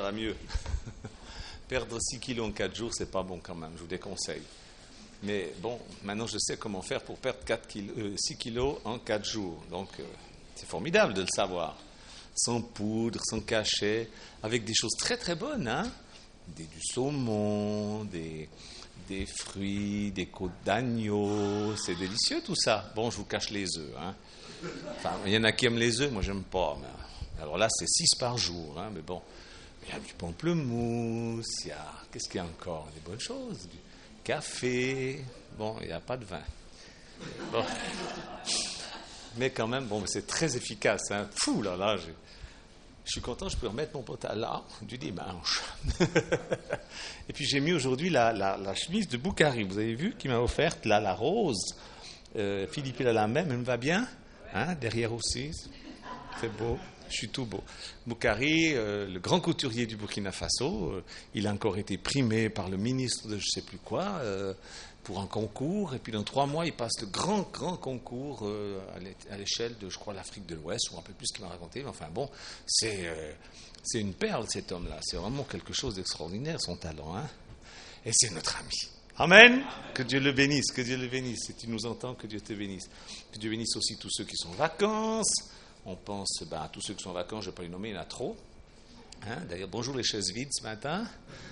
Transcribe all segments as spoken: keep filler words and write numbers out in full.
va mieux. Perdre six kilos en quatre jours, c'est pas bon quand même, je vous déconseille. Mais bon, maintenant je sais comment faire pour perdre quatre kilos, euh, six kilos en quatre jours. Donc euh, c'est formidable de le savoir. Sans poudre, sans cachet, avec des choses très très bonnes, hein, des, du saumon, des, des fruits, des côtes d'agneau, c'est délicieux tout ça. Bon, je vous cache les œufs, hein. Enfin, il y en a qui aiment les œufs, moi j'aime pas. Mais, alors là, c'est six par jour, hein, mais bon, il y a du pamplemousse, il y a, qu'est-ce qu'il y a encore? Des bonnes choses, du café, bon, il n'y a pas de vin. Bon. Mais quand même, bon, c'est très efficace, hein. Fou, là, là, j'ai... Je suis content, je peux remettre mon pantalon du dimanche. Et puis j'ai mis aujourd'hui la, la, la chemise de Boukhari, vous avez vu, qui m'a offerte là, la rose. Euh, Philippe, il a la même, elle me va bien, hein, derrière aussi, c'est beau, je suis tout beau. Boukhari, euh, le grand couturier du Burkina Faso, euh, il a encore été primé par le ministre de je ne sais plus quoi, euh, pour un concours, et puis dans trois mois, il passe le grand, grand concours euh, à l'échelle de, je crois, l'Afrique de l'Ouest, ou un peu plus qu'il m'a raconté, mais enfin bon, c'est, euh, c'est une perle, cet homme-là, c'est vraiment quelque chose d'extraordinaire, son talent, hein, et c'est notre ami. Amen. Amen. Que Dieu le bénisse, que Dieu le bénisse, si tu nous entends, que Dieu te bénisse. Que Dieu bénisse aussi tous ceux qui sont en vacances, on pense ben, à tous ceux qui sont en vacances, je ne vais pas les nommer, il y en a trop. Hein, d'ailleurs, bonjour les chaises vides ce matin.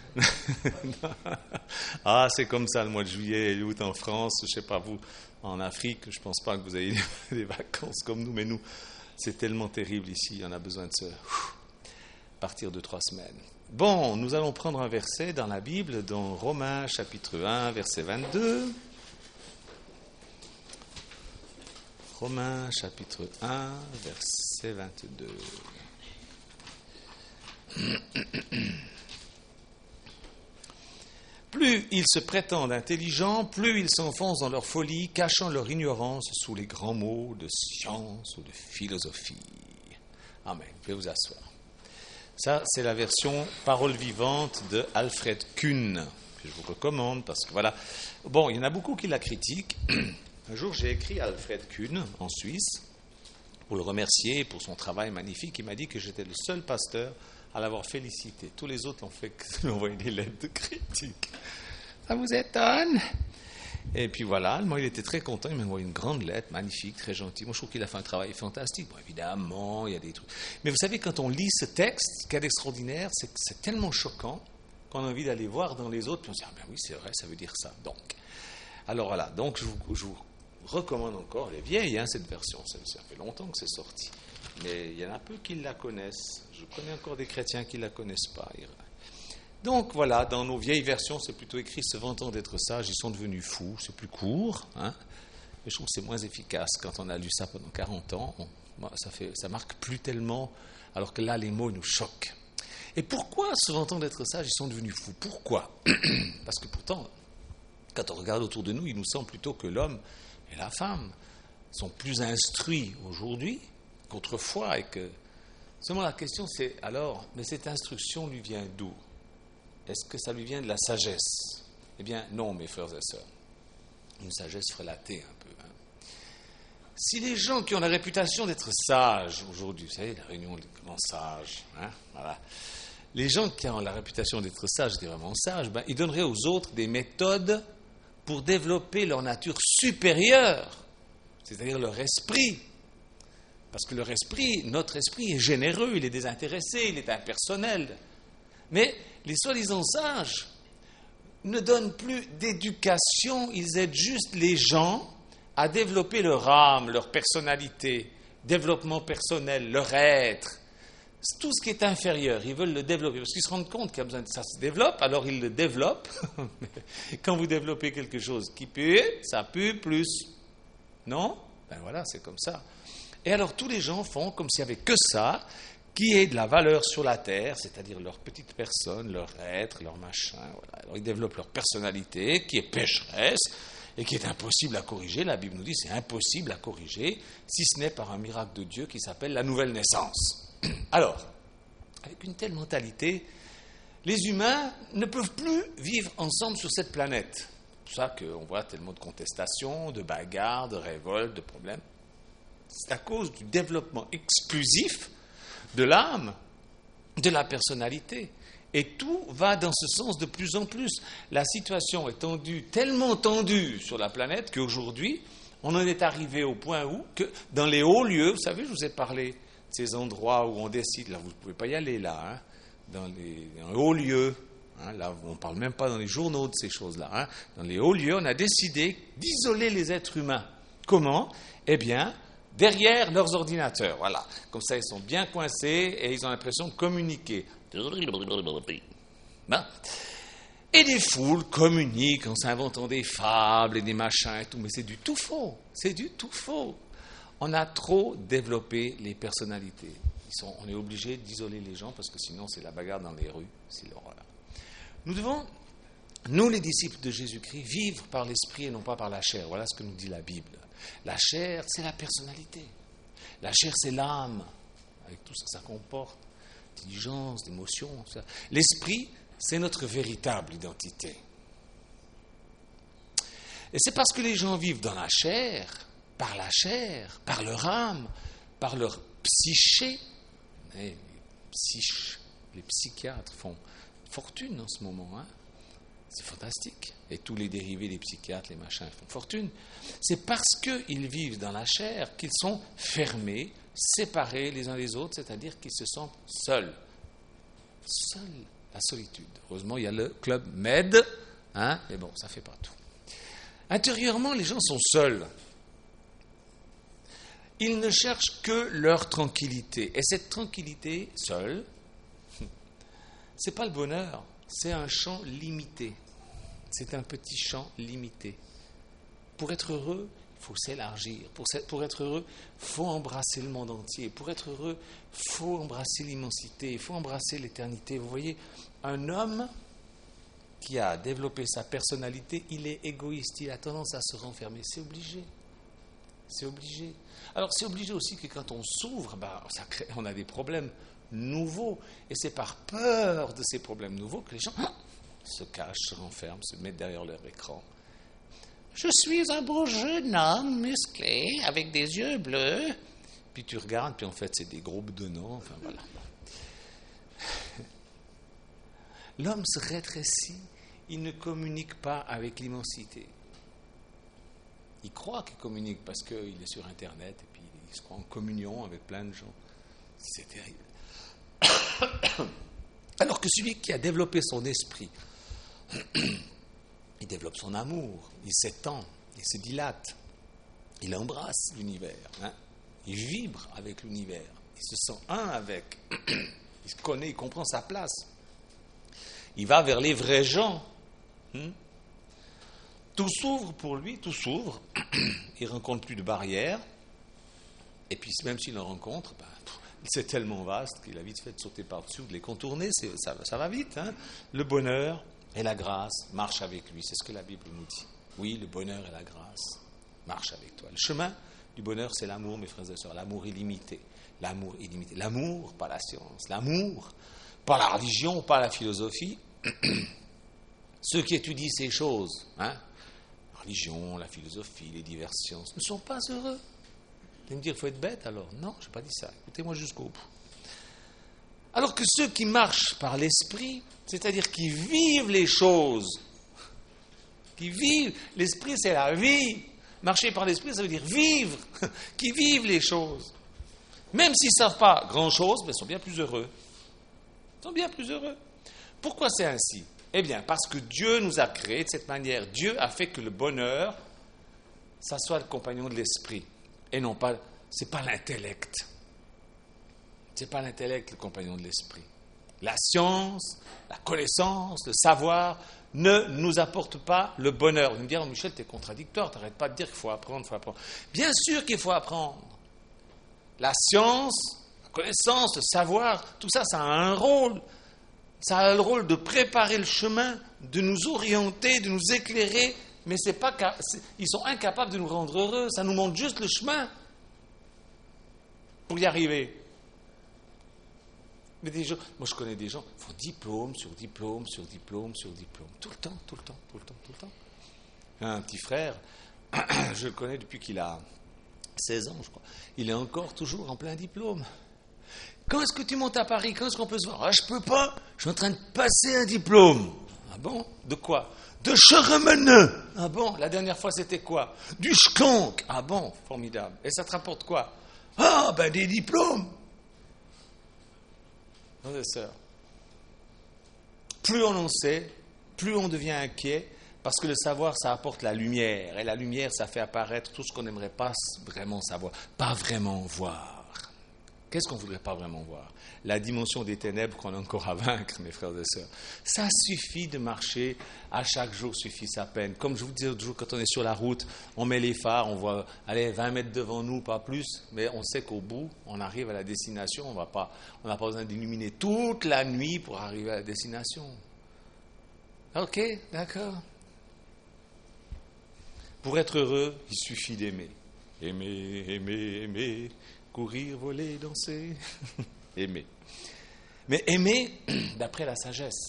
Ah, c'est comme ça le mois de juillet et août en France, je ne sais pas vous, en Afrique, je ne pense pas que vous ayez des vacances comme nous, mais nous, c'est tellement terrible ici, on a besoin de se partir de trois semaines. Bon, nous allons prendre un verset dans la Bible, dans Romains chapitre un, verset vingt-deux. Romains chapitre un, verset vingt-deux. Plus ils se prétendent intelligents, plus ils s'enfoncent dans leur folie, cachant leur ignorance sous les grands mots de science ou de philosophie. Amen. Vous pouvez vous asseoir. Ça, c'est la version parole vivante de Alfred Kuhn, que je vous recommande parce que voilà. Bon, il y en a beaucoup qui la critiquent. Un jour, j'ai écrit à Alfred Kuhn en Suisse pour le remercier pour son travail magnifique. Il m'a dit que j'étais le seul pasteur à l'avoir félicité. Tous les autres l'ont fait que envoyé des lettres de critique. Ça vous étonne? Et puis voilà, moi il était très content, il m'a envoyé une grande lettre, magnifique, très gentille. Moi je trouve qu'il a fait un travail fantastique. Bon, évidemment, il y a des trucs. Mais vous savez, quand on lit ce texte, ce qu'il y a d'extraordinaire, c'est que c'est tellement choquant qu'on a envie d'aller voir dans les autres, puis on se dit, ah ben oui, c'est vrai, ça veut dire ça. Donc, alors voilà, donc je vous, je vous recommande encore, elle est vieille, hein, cette version, ça, ça fait longtemps que c'est sorti. Mais il y en a peu qui la connaissent. Je connais encore des chrétiens qui ne la connaissent pas. Donc voilà, dans nos vieilles versions, c'est plutôt écrit « se vantant d'être sages, ils sont devenus fous ». C'est plus court, hein, mais je trouve que c'est moins efficace. Quand on a lu ça pendant quarante ans, on, ça fait, ça marque plus tellement, alors que là, les mots nous choquent. Et pourquoi, se vantant d'être sages, ils sont devenus fous? Pourquoi? Parce que pourtant, quand on regarde autour de nous, il nous semble plutôt que l'homme et la femme sont plus instruits aujourd'hui qu'autrefois, et que seulement la question c'est alors, mais cette instruction lui vient d'où? Est-ce que ça lui vient de la sagesse? Eh bien non, mes frères et sœurs, une sagesse frelatée un peu, hein. Si les gens qui ont la réputation d'être sages aujourd'hui, vous savez, la réunion des grands sages, hein, voilà, les gens qui ont la réputation d'être sages, des vraiment sages, ben, ils donneraient aux autres des méthodes pour développer leur nature supérieure, c'est-à-dire leur esprit. Parce que leur esprit, notre esprit est généreux, il est désintéressé, il est impersonnel. Mais les soi-disant sages ne donnent plus d'éducation, ils aident juste les gens à développer leur âme, leur personnalité, développement personnel, leur être. Tout ce qui est inférieur, ils veulent le développer. Parce qu'ils se rendent compte qu'il y a besoin de ça se développe, alors ils le développent. Quand vous développez quelque chose qui pue, ça pue plus. Non? Ben voilà, c'est comme ça. Et alors tous les gens font comme s'il n'y avait que ça, qui ait de la valeur sur la terre, c'est-à-dire leur petite personne, leur être, leur machin. Voilà. Alors ils développent leur personnalité, qui est pécheresse, et qui est impossible à corriger. La Bible nous dit c'est impossible à corriger, si ce n'est par un miracle de Dieu qui s'appelle la nouvelle naissance. Alors, avec une telle mentalité, les humains ne peuvent plus vivre ensemble sur cette planète. C'est pour ça qu'on voit tellement de contestations, de bagarres, de révoltes, de problèmes. C'est à cause du développement exclusif de l'âme, de la personnalité. Et tout va dans ce sens de plus en plus. La situation est tendue, tellement tendue sur la planète qu'aujourd'hui, on en est arrivé au point où, que dans les hauts lieux, vous savez, je vous ai parlé de ces endroits où on décide, là vous ne pouvez pas y aller là, hein, dans, les, dans les hauts lieux, hein, là on ne parle même pas dans les journaux de ces choses-là, hein, dans les hauts lieux, on a décidé d'isoler les êtres humains. Comment ? Eh bien, derrière leurs ordinateurs, voilà. Comme ça, ils sont bien coincés et ils ont l'impression de communiquer. Ben. Et des foules communiquent en s'inventant des fables et des machins et tout, mais c'est du tout faux, c'est du tout faux. On a trop développé les personnalités. Ils sont, on est obligé d'isoler les gens parce que sinon c'est la bagarre dans les rues, c'est l'horreur. Nous devons, nous les disciples de Jésus-Christ, vivre par l'esprit et non pas par la chair. Voilà ce que nous dit la Bible. La chair, c'est la personnalité. La chair, c'est l'âme, avec tout ce que ça comporte, intelligence, d'émotion. Ça. L'esprit, c'est notre véritable identité. Et c'est parce que les gens vivent dans la chair, par la chair, par leur âme, par leur psyché. Et les, psych, les psychiatres font fortune en ce moment. Hein. C'est fantastique. Et tous les dérivés des psychiatres, les machins, font fortune. C'est parce qu'ils vivent dans la chair qu'ils sont fermés, séparés les uns des autres, c'est-à-dire qu'ils se sentent seuls. Seuls. La solitude. Heureusement, il y a le club Med, hein, mais bon, ça ne fait pas tout. Intérieurement, les gens sont seuls. Ils ne cherchent que leur tranquillité. Et cette tranquillité, seule, ce n'est pas le bonheur, c'est un champ limité. C'est un petit champ limité. Pour être heureux, il faut s'élargir. Pour, pour être heureux, il faut embrasser le monde entier. Pour être heureux, il faut embrasser l'immensité, il faut embrasser l'éternité. Vous voyez, un homme qui a développé sa personnalité, il est égoïste, il a tendance à se renfermer. C'est obligé. C'est obligé. Alors, c'est obligé aussi que quand on s'ouvre, bah, ça crée, on a des problèmes nouveaux. Et c'est par peur de ces problèmes nouveaux que les gens ah, se cachent, se renferment, se mettent derrière leur écran. Je suis un beau jeune homme musclé, avec des yeux bleus. Puis tu regardes, puis en fait, c'est des groupes de noms. Enfin, voilà. L'homme se rétrécit, il ne communique pas avec l'immensité. Il croit qu'il communique parce qu'il est sur Internet et puis il se croit en communion avec plein de gens. C'est terrible. Alors que celui qui a développé son esprit, il développe son amour, il s'étend, il se dilate, il embrasse l'univers, hein, il vibre avec l'univers, il se sent un avec, il se connaît, il comprend sa place. Il va vers les vrais gens. Hmm? Tout s'ouvre pour lui, tout s'ouvre. Il ne rencontre plus de barrières. Et puis même s'il en rencontre, ben, c'est tellement vaste qu'il a vite fait de sauter par-dessus, de les contourner. C'est, ça, ça va vite. Hein? Le bonheur et la grâce marchent avec lui. C'est ce que la Bible nous dit. Oui, le bonheur et la grâce marchent avec toi. Le chemin du bonheur, c'est l'amour, mes frères et sœurs. L'amour illimité. L'amour illimité. L'amour, pas la science. L'amour, pas la religion, pas la philosophie. Ceux qui étudient ces choses, hein, la religion, la philosophie, les diverses sciences, ne sont pas heureux. Vous allez me dire, il faut être bête alors. Non, je n'ai pas dit ça. Écoutez-moi jusqu'au bout. Alors que ceux qui marchent par l'esprit, c'est-à-dire qui vivent les choses, qui vivent, l'esprit c'est la vie. Marcher par l'esprit, ça veut dire vivre, qui vivent les choses. Même s'ils ne savent pas grand-chose, mais ils sont bien plus heureux. Ils sont bien plus heureux. Pourquoi c'est ainsi ? Eh bien, parce que Dieu nous a créés de cette manière. Dieu a fait que le bonheur, ça soit le compagnon de l'esprit. Et non pas, c'est pas l'intellect. C'est pas l'intellect le compagnon de l'esprit. La science, la connaissance, le savoir ne nous apporte pas le bonheur. Vous me direz, oh, Michel, tu es contradictoire, tu n'arrêtes pas de dire qu'il faut apprendre, il faut apprendre. Bien sûr qu'il faut apprendre. La science, la connaissance, le savoir, tout ça, ça a un rôle. Ça a le rôle de préparer le chemin, de nous orienter, de nous éclairer, mais c'est pas, c'est, ils sont incapables de nous rendre heureux. Ça nous montre juste le chemin pour y arriver. Mais des gens, moi je connais des gens, ils font diplôme sur diplôme sur diplôme sur diplôme, tout le temps, tout le temps, tout le temps, tout le temps. Un petit frère, je le connais depuis qu'il a seize ans, je crois. Il est encore toujours en plein diplôme. quand est-ce que tu montes à Paris? Quand est-ce qu'on peut se voir? Ah, je peux pas, je suis en train de passer un diplôme. Ah bon? De quoi? De Cheremeneux. Ah bon? La dernière fois, c'était quoi? Du Schkonk. Ah bon? Formidable. Et ça te rapporte quoi? Ah, ben des diplômes. Frères et sœurs, plus on en sait, plus on devient inquiet, parce que le savoir, ça apporte la lumière. Et la lumière, ça fait apparaître tout ce qu'on n'aimerait pas vraiment savoir, pas vraiment voir. Qu'est-ce qu'on ne voudrait pas vraiment voir? La dimension des ténèbres qu'on a encore à vaincre, mes frères et sœurs. Ça suffit de marcher, à chaque jour suffit sa peine. Comme je vous disais l'autre jour, quand on est sur la route, on met les phares, on voit, allez, vingt mètres devant nous, pas plus, mais on sait qu'au bout, on arrive à la destination, on va pas, on n'a pas besoin d'illuminer toute la nuit pour arriver à la destination. Ok, d'accord. Pour être heureux, il suffit d'aimer. Aimer, aimer, aimer. Courir, voler, danser, aimer. Mais aimer d'après la sagesse.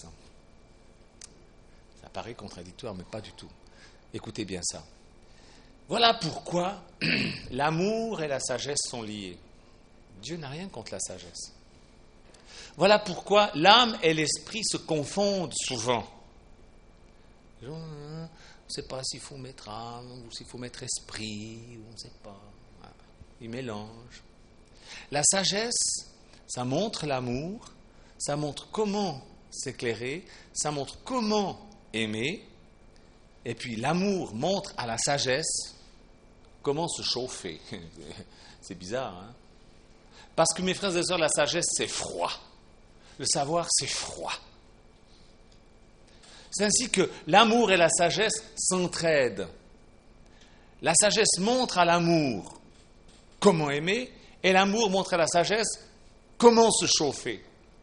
Ça paraît contradictoire, mais pas du tout. Écoutez bien ça. Voilà pourquoi l'amour et la sagesse sont liés. Dieu n'a rien contre la sagesse. Voilà pourquoi l'âme et l'esprit se confondent souvent. On ne sait pas s'il faut mettre âme ou s'il faut mettre esprit, on ne sait pas. Ils mélangent. La sagesse, ça montre l'amour, ça montre comment s'éclairer, ça montre comment aimer, et puis l'amour montre à la sagesse comment se chauffer. C'est bizarre, hein? Parce que mes frères et sœurs, la sagesse, c'est froid. Le savoir, c'est froid. C'est ainsi que l'amour et la sagesse s'entraident. La sagesse montre à l'amour comment aimer, et l'amour montre à la sagesse comment se chauffer.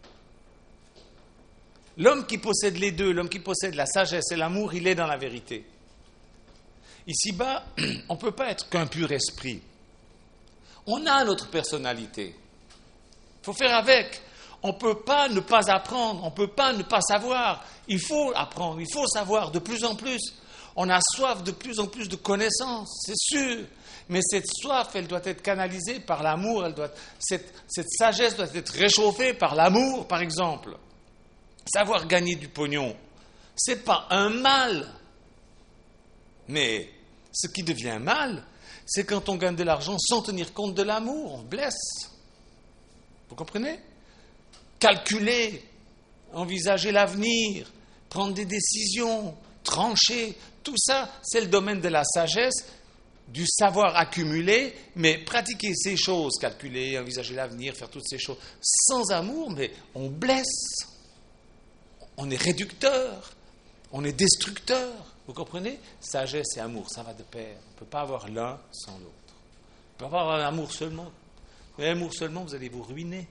L'homme qui possède les deux, l'homme qui possède la sagesse et l'amour, il est dans la vérité. Ici-bas, on ne peut pas être qu'un pur esprit. On a notre personnalité. Il faut faire avec. On ne peut pas ne pas apprendre, on ne peut pas ne pas savoir. Il faut apprendre, il faut savoir de plus en plus. On a soif de plus en plus de connaissances, c'est sûr. Mais cette soif, elle doit être canalisée par l'amour. Elle doit, cette, cette sagesse doit être réchauffée par l'amour, par exemple. Savoir gagner du pognon, ce n'est pas un mal. Mais ce qui devient mal, c'est quand on gagne de l'argent sans tenir compte de l'amour. On blesse. Vous comprenez? Calculer, envisager l'avenir, prendre des décisions, trancher, tout ça, c'est le domaine de la sagesse, du savoir accumulé, mais pratiquer ces choses, calculer, envisager l'avenir, faire toutes ces choses, sans amour, mais on blesse, on est réducteur, on est destructeur, vous comprenez? Sagesse et amour, ça va de pair, on ne peut pas avoir l'un sans l'autre. On ne peut pas avoir l'amour seulement. L'amour seulement, vous allez vous ruiner.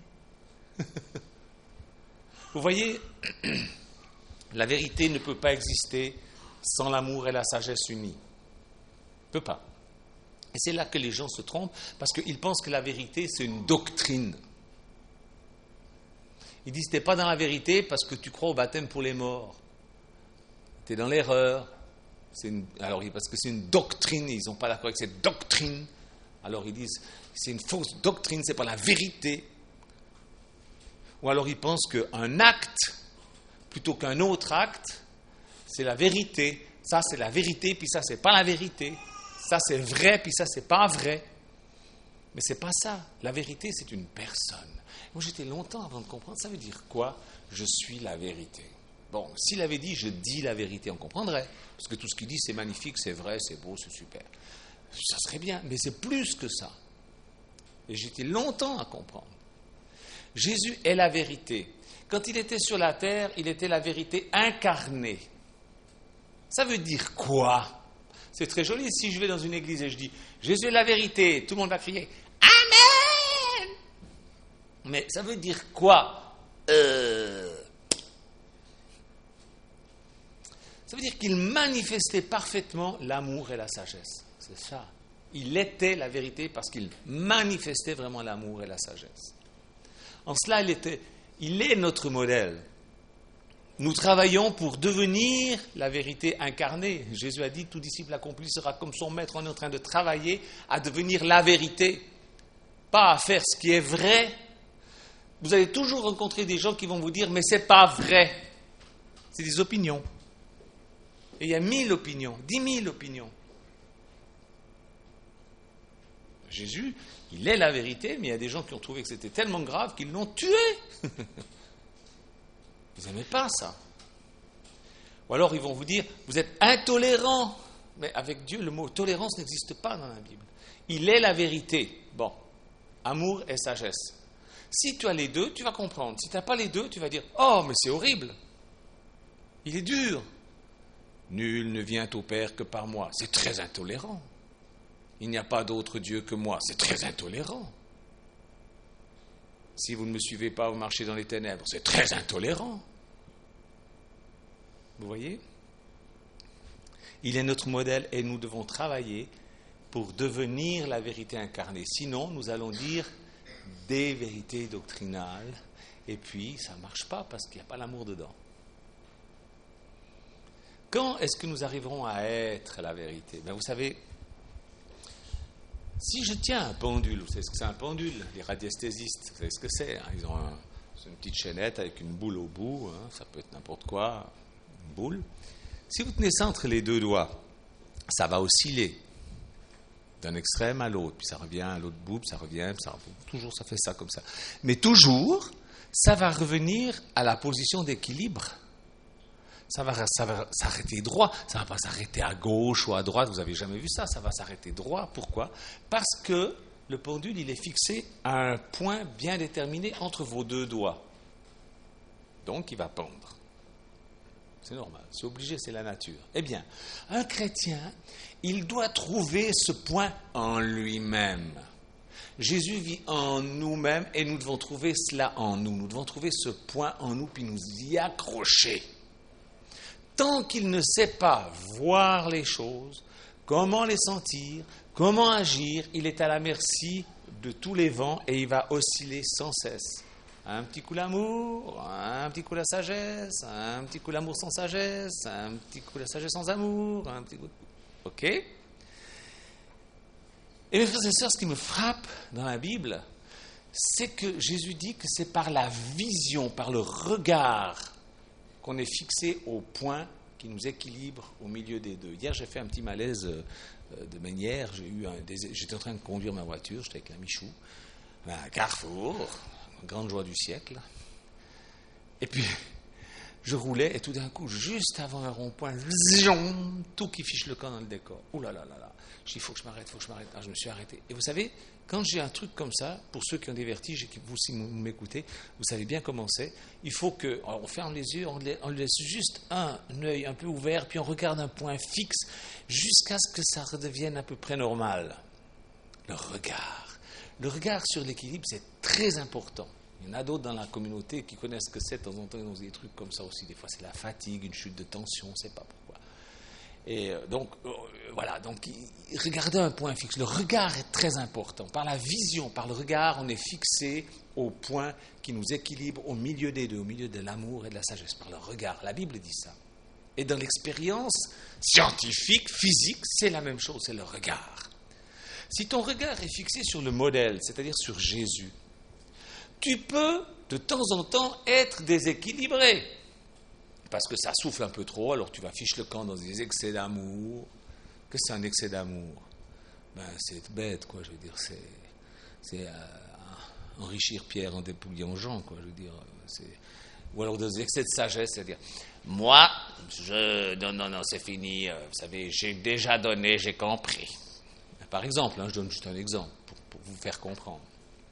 Vous voyez, la vérité ne peut pas exister sans l'amour et la sagesse unis. Ne peut pas. Et c'est là que les gens se trompent, parce qu'ils pensent que la vérité, c'est une doctrine. Ils disent, tu n'es pas dans la vérité parce que tu crois au baptême pour les morts. Tu es dans l'erreur. C'est une, alors, parce que c'est une doctrine, ils n'ont pas d'accord avec cette doctrine. Alors ils disent, c'est une fausse doctrine, ce n'est pas la vérité. Ou alors ils pensent qu'un acte, plutôt qu'un autre acte, c'est la vérité. Ça, c'est la vérité, puis ça, c'est pas la vérité. Ça, c'est vrai, puis ça, c'est pas vrai. Mais c'est pas ça. La vérité, c'est une personne. Moi, j'étais longtemps avant de comprendre. Ça veut dire quoi? Je suis la vérité. Bon, s'il avait dit, je dis la vérité, on comprendrait. Parce que tout ce qu'il dit, c'est magnifique, c'est vrai, c'est beau, c'est super. Ça serait bien, mais c'est plus que ça. Et j'étais longtemps à comprendre. Jésus est la vérité. Quand il était sur la terre, il était la vérité incarnée. Ça veut dire quoi? C'est très joli si je vais dans une église et je dis « Jésus est la vérité », tout le monde va crier « Amen ». Mais ça veut dire quoi? euh... Ça veut dire qu'il manifestait parfaitement l'amour et la sagesse. C'est ça. Il était la vérité parce qu'il manifestait vraiment l'amour et la sagesse. En cela, il, était, il est notre modèle. Nous travaillons pour devenir la vérité incarnée. Jésus a dit, tout disciple accompli sera comme son maître. On est en train de travailler à devenir la vérité. Pas à faire ce qui est vrai, vous allez toujours rencontrer des gens qui vont vous dire « mais c'est pas vrai ». C'est des opinions. Et il y a mille opinions, dix mille opinions. Jésus, il est la vérité, mais il y a des gens qui ont trouvé que c'était tellement grave qu'ils l'ont tué. Vous n'aimez pas ça. Ou alors ils vont vous dire, vous êtes intolérant. Mais avec Dieu, le mot tolérance n'existe pas dans la Bible. Il est la vérité. Bon, amour et sagesse. Si tu as les deux, tu vas comprendre. Si tu n'as pas les deux, tu vas dire, oh, mais c'est horrible. Il est dur. Nul ne vient au Père que par moi. C'est très intolérant. Il n'y a pas d'autre Dieu que moi. C'est très intolérant. Si vous ne me suivez pas, vous marchez dans les ténèbres. C'est très intolérant. Vous voyez ? Il est notre modèle et nous devons travailler pour devenir la vérité incarnée. Sinon, nous allons dire des vérités doctrinales et puis ça ne marche pas parce qu'il n'y a pas l'amour dedans. Quand est-ce que nous arriverons à être la vérité ? Ben vous savez, si je tiens un pendule, vous savez ce que c'est un pendule ? Les radiesthésistes, vous savez ce que c'est, hein ? Ils ont un, c'est une petite chaînette avec une boule au bout, hein, ça peut être n'importe quoi, une boule. Si vous tenez ça entre les deux doigts, ça va osciller d'un extrême à l'autre, puis ça revient à l'autre bout, puis ça revient, puis ça revient, toujours ça fait ça comme ça. Mais toujours, ça va revenir à la position d'équilibre. Ça va, ça va s'arrêter droit, ça ne va pas s'arrêter à gauche ou à droite, vous n'avez jamais vu ça, ça va s'arrêter droit. Pourquoi ? Parce que le pendule, il est fixé à un point bien déterminé entre vos deux doigts. Donc, il va pendre. C'est normal, c'est obligé, c'est la nature. Eh bien, un chrétien, il doit trouver ce point en lui-même. Jésus vit en nous-mêmes et nous devons trouver cela en nous. Nous devons trouver ce point en nous puis nous y accrocher. Tant qu'il ne sait pas voir les choses, comment les sentir, comment agir, il est à la merci de tous les vents et il va osciller sans cesse. Un petit coup l'amour, un petit coup la sagesse, un petit coup l'amour sans sagesse, un petit coup la sagesse sans amour, un petit coup... Ok ? Et mes frères et sœurs, ce qui me frappe dans la Bible, c'est que Jésus dit que c'est par la vision, par le regard, qu'on est fixé au point qui nous équilibre au milieu des deux. Hier, j'ai fait un petit malaise de manière, j'ai eu un désir, j'étais en train de conduire ma voiture, j'étais avec un Michou, un Carrefour, grande joie du siècle. Et puis, je roulais et tout d'un coup, juste avant un rond-point, tout qui fiche le camp dans le décor. Ouh là là là là. Je dis, il faut que je m'arrête, il faut que je m'arrête. Ah, je me suis arrêté. Et vous savez, quand j'ai un truc comme ça, pour ceux qui ont des vertiges et qui vous aussi m'écoutez, vous savez bien comment c'est. Il faut qu'on ferme les yeux, on, les, on laisse juste un œil un peu ouvert, puis on regarde un point fixe jusqu'à ce que ça redevienne à peu près normal. Le regard. Le regard sur l'équilibre, c'est très important. Il y en a d'autres dans la communauté qui connaissent ce que c'est. De temps en temps, ils ont des trucs comme ça aussi. Des fois, c'est la fatigue, une chute de tension, on ne sait pas pourquoi. Et euh, donc, euh, voilà. Donc, regardez un point fixe. Le regard est très important. Par la vision, par le regard, on est fixé au point qui nous équilibre au milieu des deux, au milieu de l'amour et de la sagesse. Par le regard. La Bible dit ça. Et dans l'expérience scientifique, physique, c'est la même chose. C'est le regard. Si ton regard est fixé sur le modèle, c'est-à-dire sur Jésus, tu peux, de temps en temps, être déséquilibré. Parce que ça souffle un peu trop, alors tu vas ficher le camp dans des excès d'amour. Qu'est-ce que c'est un excès d'amour ? Ben, c'est bête, quoi, je veux dire. C'est, c'est euh, enrichir Pierre en dépouillant Jean, quoi, je veux dire. C'est, ou alors des excès de sagesse, c'est-à-dire, moi, je... Non, non, non, c'est fini. Euh, vous savez, j'ai déjà donné, j'ai compris. Par exemple, hein, je donne juste un exemple pour, pour vous faire comprendre.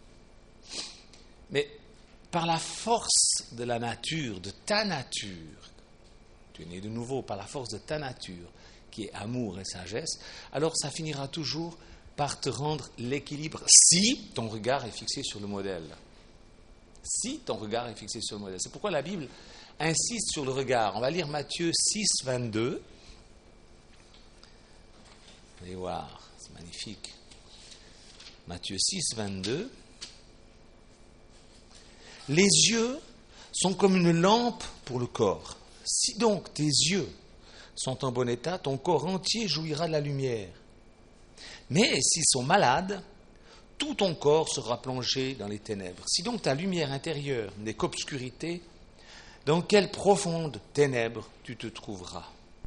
Mais par la force de la nature, de ta nature, tu es né de nouveau par la force de ta nature, qui est amour et sagesse, alors ça finira toujours par te rendre l'équilibre si ton regard est fixé sur le modèle. Si ton regard est fixé sur le modèle. C'est pourquoi la Bible insiste sur le regard. On va lire Matthieu six, vingt-deux. Allez voir, c'est magnifique. Matthieu six, vingt-deux. Les yeux sont comme une lampe pour le corps. Si donc tes yeux sont en bon état, ton corps entier jouira de la lumière. Mais s'ils sont malades, tout ton corps sera plongé dans les ténèbres. Si donc ta lumière intérieure n'est qu'obscurité, dans quelles profondes ténèbres tu te trouveras?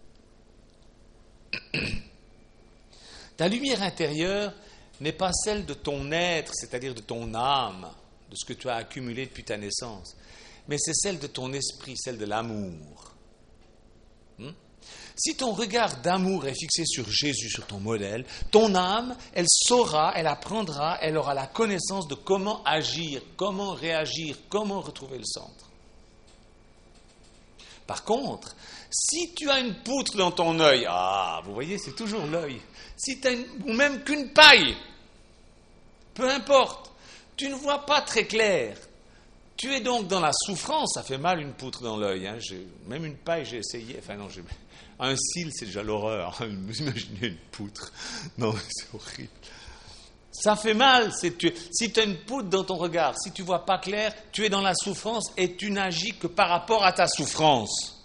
Ta lumière intérieure n'est pas celle de ton être, c'est-à-dire de ton âme, de ce que tu as accumulé depuis ta naissance, mais c'est celle de ton esprit, celle de l'amour. Hmm? Si ton regard d'amour est fixé sur Jésus, sur ton modèle, ton âme, elle saura, elle apprendra, elle aura la connaissance de comment agir, comment réagir, comment retrouver le centre. Par contre, si tu as une poutre dans ton œil, ah, vous voyez, c'est toujours l'œil, si tu as une, ou même qu'une paille, peu importe, tu ne vois pas très clair. Tu es donc dans la souffrance, ça fait mal une poutre dans l'œil, hein. J'ai, même une paille, j'ai essayé, enfin non, j'ai, un cil, c'est déjà l'horreur, vous imaginez une poutre, non, c'est horrible. Ça fait mal, c'est, tu, si tu as une poutre dans ton regard, si tu ne vois pas clair, tu es dans la souffrance et tu n'agis que par rapport à ta souffrance.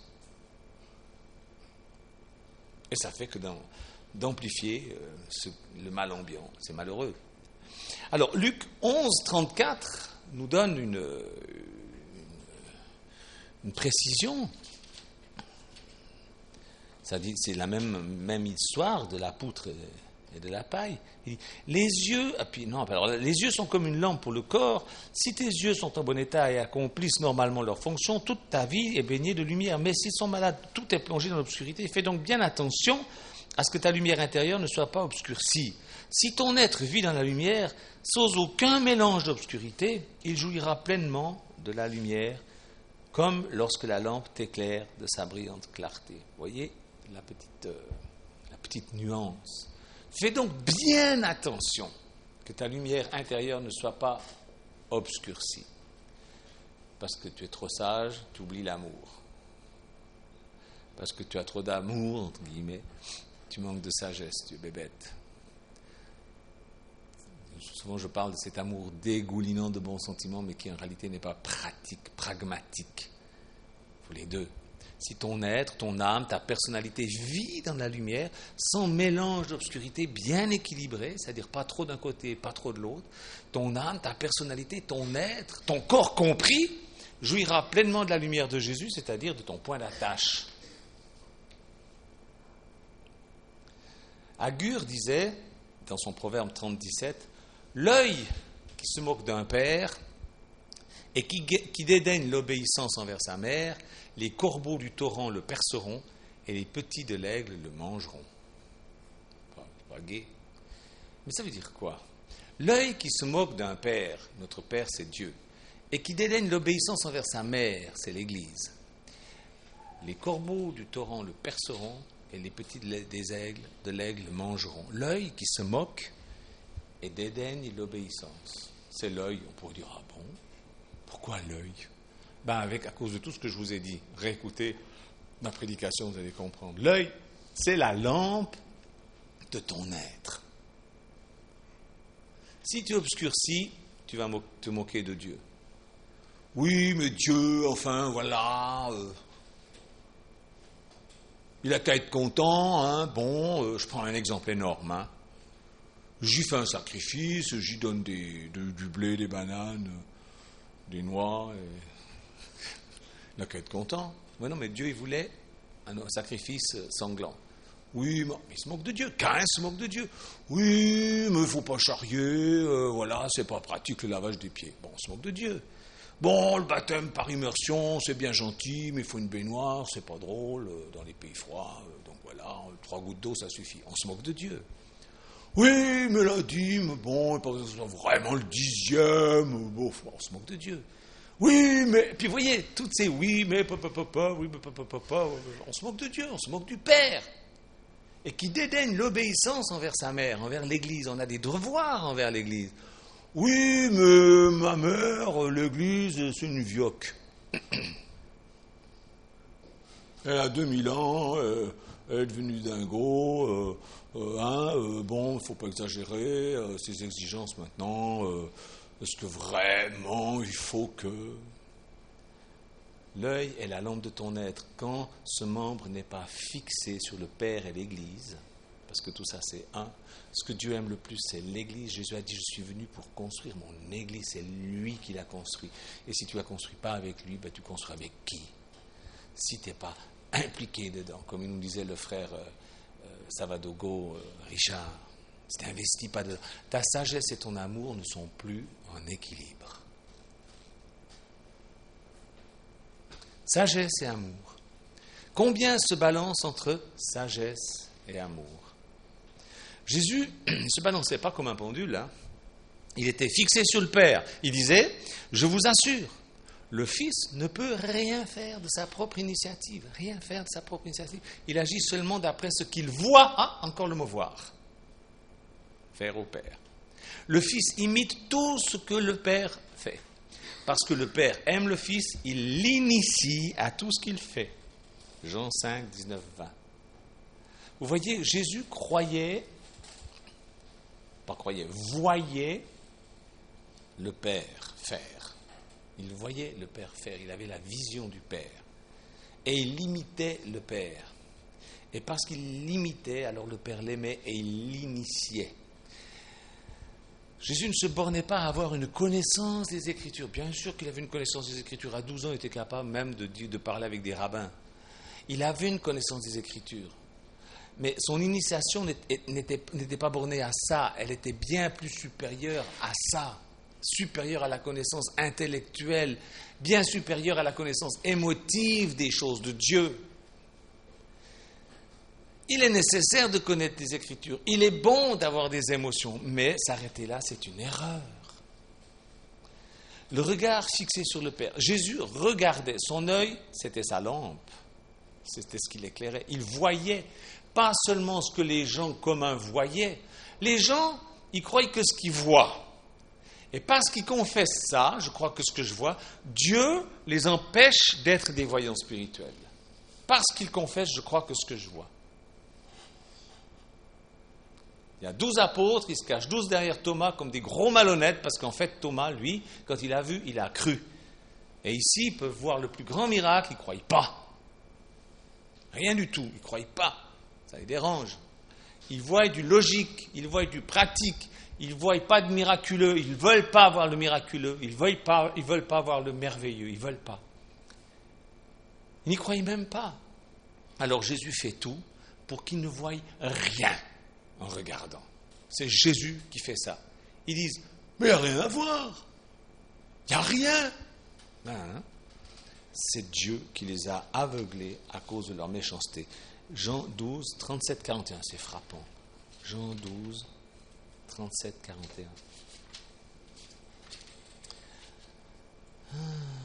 Et ça fait que dans, d'amplifier euh, ce, le mal ambiant, c'est malheureux. Alors, Luc onze, trente-quatre nous donne une, une, une précision. Ça dit, c'est la même, même histoire de la poutre et de la paille. Il dit, les yeux, ah puis non, alors, les yeux sont comme une lampe pour le corps. Si tes yeux sont en bon état et accomplissent normalement leur fonction, toute ta vie est baignée de lumière. Mais s'ils sont malades, tout est plongé dans l'obscurité. Fais donc bien attention à ce que ta lumière intérieure ne soit pas obscurcie. Si ton être vit dans la lumière, sans aucun mélange d'obscurité, il jouira pleinement de la lumière, comme lorsque la lampe t'éclaire de sa brillante clarté. Vous voyez la petite, euh, la petite nuance. Fais donc bien attention que ta lumière intérieure ne soit pas obscurcie. Parce que tu es trop sage, tu oublies l'amour. Parce que tu as trop d'amour, entre guillemets, tu manques de sagesse, tu es bébête. Souvent, je parle de cet amour dégoulinant de bons sentiments, mais qui en réalité n'est pas pratique, pragmatique. Il faut les deux. Si ton être, ton âme, ta personnalité vit dans la lumière, sans mélange d'obscurité, bien équilibré, c'est-à-dire pas trop d'un côté, pas trop de l'autre, ton âme, ta personnalité, ton être, ton corps compris, jouira pleinement de la lumière de Jésus, c'est-à-dire de ton point d'attache. Agur disait, dans son proverbe trente, dix-sept, l'œil qui se moque d'un père et qui, qui dédaigne l'obéissance envers sa mère, les corbeaux du torrent le perceront et les petits de l'aigle le mangeront. Pas, pas gai. Mais ça veut dire quoi? L'œil qui se moque d'un père, notre père c'est Dieu, et qui dédaigne l'obéissance envers sa mère, c'est l'Église. Les corbeaux du torrent le perceront et les petits des aigles, de l'aigle le mangeront. L'œil qui se moque et dédaigne l'obéissance. C'est l'œil. On pourrait dire, ah bon, pourquoi l'œil? Ben avec, à cause de tout ce que je vous ai dit. Réécoutez ma prédication, vous allez comprendre. L'œil, c'est la lampe de ton être. Si tu obscurcis, tu vas mo- te moquer de Dieu. Oui, mais Dieu, enfin, voilà... Euh, il a qu'à être content, hein, bon, euh, je prends un exemple énorme, hein. J'y fais un sacrifice, j'y donne des, de, du blé, des bananes, des noix, et... il n'a qu'à être content. Mais non, mais Dieu, il voulait un, un sacrifice sanglant. Oui, mais il se moque de Dieu, Caïn se moque de Dieu. Oui, mais il ne faut pas charrier, euh, voilà, c'est pas pratique le lavage des pieds. Bon, on se moque de Dieu. Bon, le baptême par immersion, c'est bien gentil, mais il faut une baignoire, c'est pas drôle, dans les pays froids, donc voilà, trois gouttes d'eau, ça suffit. On se moque de Dieu. Oui, mais la dîme, bon, pas vraiment le dixième, bon, on se moque de Dieu. Oui, mais, puis vous voyez, toutes ces oui, mais, papa, papa, oui, papa, papa, on se moque de Dieu, on se moque du Père. Et qui dédaigne l'obéissance envers sa mère, envers l'Église. On a des devoirs envers l'Église. Oui, mais ma mère, l'Église, c'est une vioque. Elle a deux mille ans, euh, elle est devenue dingo, euh, euh, hein, euh, bon, il ne faut pas exagérer, euh, ces exigences maintenant, euh, est-ce que vraiment il faut que... L'œil est la lampe de ton être. Quand ce membre n'est pas fixé sur le Père et l'Église, parce que tout ça c'est un. Ce que Dieu aime le plus, c'est l'Église. Jésus a dit, je suis venu pour construire mon Église. C'est lui qui l'a construit. Et si tu ne la construis pas avec lui, ben, tu construis avec qui? Si tu n'es pas impliqué dedans, comme il nous disait le frère euh, euh, Savadogo, euh, Richard, si tu n'investis pas dedans, ta sagesse et ton amour ne sont plus en équilibre. Sagesse et amour. Combien se balance entre sagesse et amour? Jésus ne se balançait pas comme un pendule, hein. Il était fixé sur le Père. Il disait, je vous assure, le Fils ne peut rien faire de sa propre initiative, rien faire de sa propre initiative. Il agit seulement d'après ce qu'il voit, ah, encore le mot voir, faire au Père. Le Fils imite tout ce que le Père fait. Parce que le Père aime le Fils, il l'initie à tout ce qu'il fait. Jean cinq, dix-neuf, vingt. Vous voyez, Jésus croyait, pas croyait, voyait le Père faire. Il voyait le Père faire, il avait la vision du Père. Et il imitait le Père. Et parce qu'il l'imitait, alors le Père l'aimait et il l'initiait. Jésus ne se bornait pas à avoir une connaissance des Écritures. Bien sûr qu'il avait une connaissance des Écritures. À douze ans, il était capable même de, de parler avec des rabbins. Il avait une connaissance des Écritures. Mais son initiation n'était, n'était pas bornée à ça. Elle était bien plus supérieure à ça. Supérieure à la connaissance intellectuelle. Bien supérieure à la connaissance émotive des choses de Dieu. Il est nécessaire de connaître les Écritures. Il est bon d'avoir des émotions. Mais s'arrêter là, c'est une erreur. Le regard fixé sur le Père. Jésus regardait. Son œil, c'était sa lampe. C'était ce qui l'éclairait. Il voyait pas seulement ce que les gens communs voyaient. Les gens, ils croient que ce qu'ils voient. Et parce qu'ils confessent ça, je crois que ce que je vois, Dieu les empêche d'être des voyants spirituels. Parce qu'ils confessent, je crois que ce que je vois. Il y a douze apôtres, ils se cachent douze derrière Thomas comme des gros malhonnêtes, parce qu'en fait, Thomas, lui, quand il a vu, il a cru. Et ici, ils peuvent voir le plus grand miracle, ils ne croient pas. Rien du tout, ils ne croient pas. Ça les dérange. Ils voient du logique, ils voient du pratique, ils ne voient pas de miraculeux, ils ne veulent pas voir le miraculeux, ils ne veulent pas, ils veulent pas voir le merveilleux, ils ne veulent pas. Ils n'y croient même pas. Alors Jésus fait tout pour qu'ils ne voient rien en regardant. C'est Jésus qui fait ça. Ils disent, mais il n'y a rien à voir. Il n'y a rien. Ben, c'est Dieu qui les a aveuglés à cause de leur méchanceté. Jean douze, trente-sept, quarante et un, c'est frappant. Jean douze, trente-sept, quarante et un. Ah.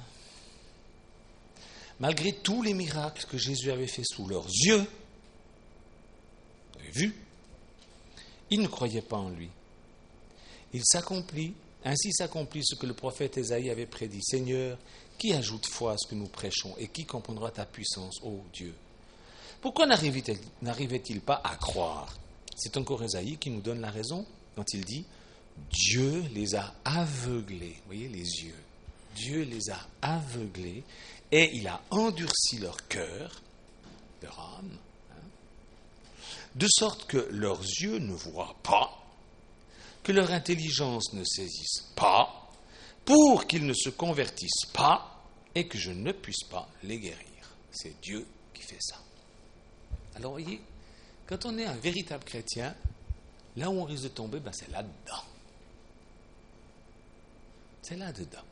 Malgré tous les miracles que Jésus avait faits sous leurs yeux, vous avez vu, ils ne croyaient pas en lui. Il s'accomplit, ainsi s'accomplit ce que le prophète Ésaïe avait prédit. Seigneur, qui ajoute foi à ce que nous prêchons et qui comprendra ta puissance, ô Dieu? Pourquoi n'arrivait-il, n'arrivait-il pas à croire? C'est encore Ésaïe qui nous donne la raison quand il dit Dieu les a aveuglés. Vous voyez les yeux. Dieu les a aveuglés et il a endurci leur cœur, leur âme, hein, de sorte que leurs yeux ne voient pas, que leur intelligence ne saisisse pas, pour qu'ils ne se convertissent pas et que je ne puisse pas les guérir. C'est Dieu qui fait ça. Alors, voyez, quand on est un véritable chrétien, là où on risque de tomber, ben c'est là-dedans. C'est là-dedans.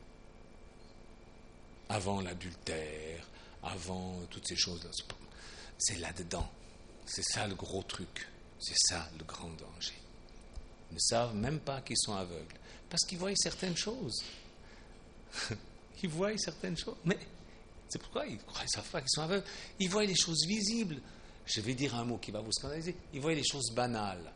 Avant l'adultère, avant toutes ces choses-là, c'est là-dedans. C'est ça le gros truc. C'est ça le grand danger. Ils ne savent même pas qu'ils sont aveugles. Parce qu'ils voient certaines choses. Ils voient certaines choses. Mais c'est pourquoi ils ne savent pas qu'ils sont aveugles. Ils voient les choses visibles. Je vais dire un mot qui va vous scandaliser. Ils voient les choses banales.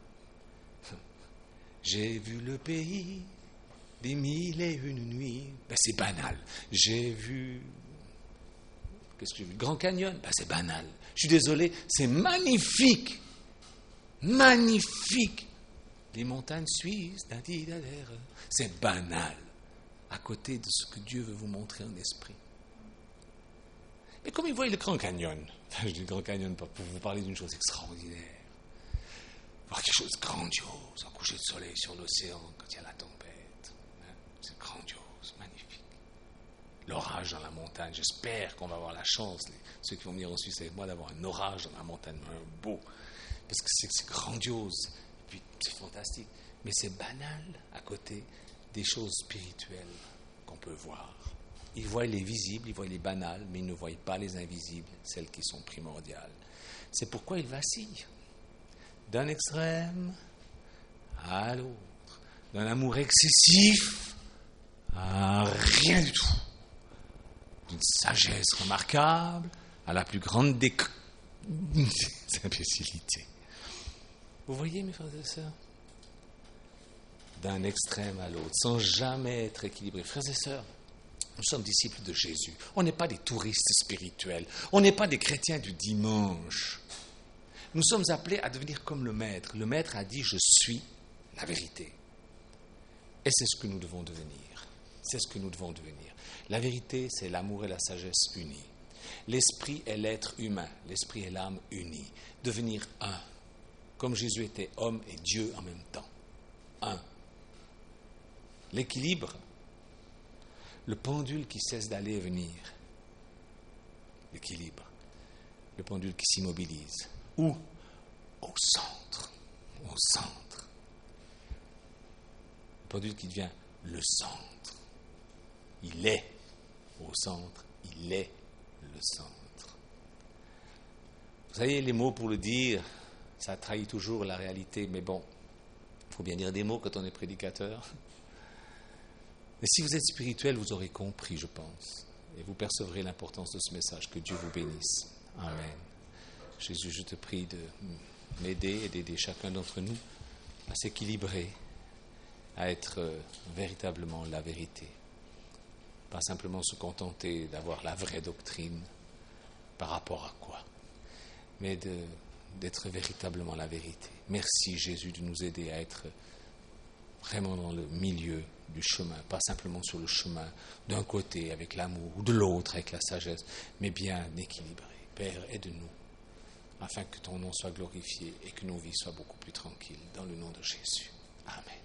J'ai vu le pays des mille et une nuits. Ben, c'est banal. J'ai vu... Qu'est-ce que j'ai vu? Le Grand Canyon. Ben, c'est banal. Je suis désolé, c'est magnifique. Magnifique. Les montagnes suisses, c'est banal à côté de ce que Dieu veut vous montrer en esprit. Mais comme ils voient le Grand Canyon, enfin je dis le Grand Canyon pour vous parler d'une chose extraordinaire, voir quelque chose de grandiose, un coucher de soleil sur l'océan quand il y a la tempête. Hein? C'est grandiose, magnifique. L'orage dans la montagne, j'espère qu'on va avoir la chance, les, ceux qui vont venir en Suisse avec moi, d'avoir un orage dans la montagne, un beau, parce que c'est, c'est grandiose, et puis c'est fantastique. Mais c'est banal à côté des choses spirituelles qu'on peut voir. Ils voient les visibles, ils voient les banales, mais ils ne voient pas les invisibles, celles qui sont primordiales. C'est pourquoi ils vacillent. D'un extrême à l'autre. D'un amour excessif à rien du tout. D'une sagesse remarquable à la plus grande des imbécilités. Vous voyez, mes frères et sœurs? D'un extrême à l'autre, sans jamais être équilibré. Frères et sœurs, nous sommes disciples de Jésus. On n'est pas des touristes spirituels. On n'est pas des chrétiens du dimanche. Nous sommes appelés à devenir comme le Maître. Le Maître a dit « Je suis la vérité ». Et c'est ce que nous devons devenir. C'est ce que nous devons devenir. La vérité, c'est l'amour et la sagesse unis. L'esprit est l'être humain. L'esprit et l'âme unis. Devenir un. Comme Jésus était homme et Dieu en même temps. Un. L'équilibre. Le pendule qui cesse d'aller et venir. L'équilibre. Le pendule qui s'immobilise. Où? Au centre. Au centre. Le pendule qui devient le centre. Il est au centre. Il est le centre. Vous savez, les mots pour le dire, ça trahit toujours la réalité, mais bon, il faut bien dire des mots quand on est prédicateur. Mais si vous êtes spirituel, vous aurez compris, je pense, et vous percevrez l'importance de ce message. Que Dieu vous bénisse. Amen. Jésus, je te prie de m'aider et d'aider chacun d'entre nous à s'équilibrer, à être euh, véritablement la vérité. Pas simplement se contenter d'avoir la vraie doctrine, par rapport à quoi, mais de, d'être véritablement la vérité. Merci Jésus de nous aider à être vraiment dans le milieu du chemin, pas simplement sur le chemin d'un côté avec l'amour ou de l'autre avec la sagesse, mais bien équilibré. Père, aide-nous afin que ton nom soit glorifié et que nos vies soient beaucoup plus tranquilles dans le nom de Jésus. Amen.